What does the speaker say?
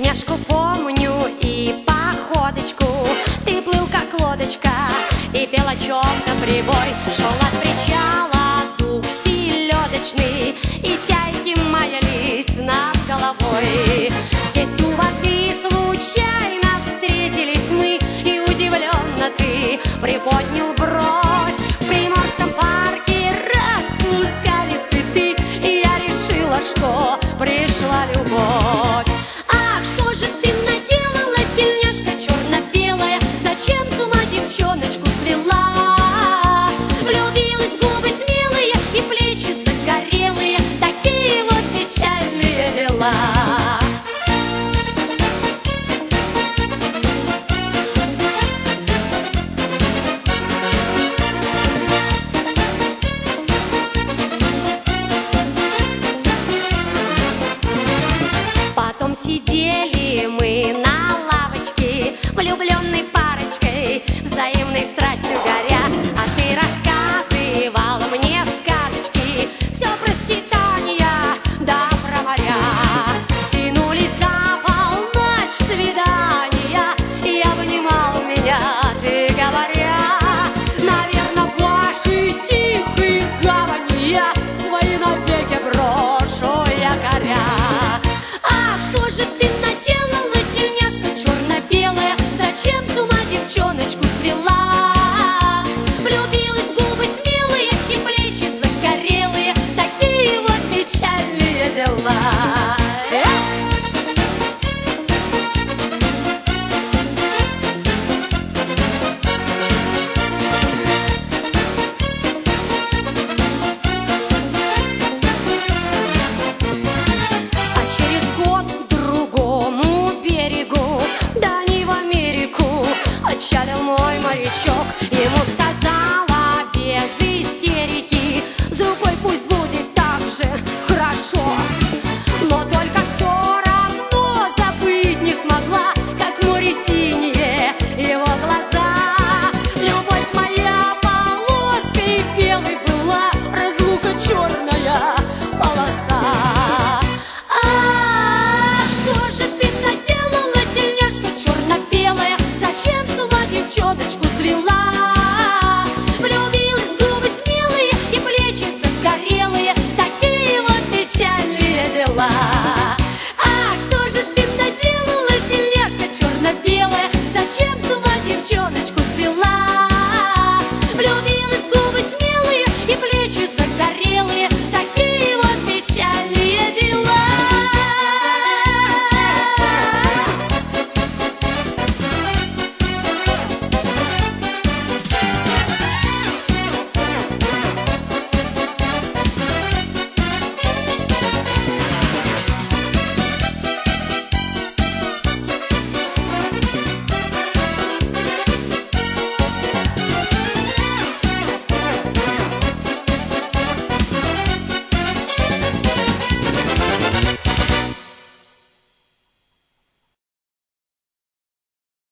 Тельняшку помню и походочку. Ты плыл как лодочка и пел о чем-то прибой. Шел от причала дух селедочный, и чайки маялись над головой. Здесь у воды случайно встретились мы, и удивленно ты приподнял бровь. В Приморском парке распускались цветы, и я решила, что пришла любовь. Ах, что же ты наделала, тельняшка черно-белая? Зачем с ума девчоночку свела? Влюбилась в губы смелые и плечи загорелые, такие вот печальные дела. Потом сидели мы на лавочке, влюбленной парочкой, взаимной страстью горя.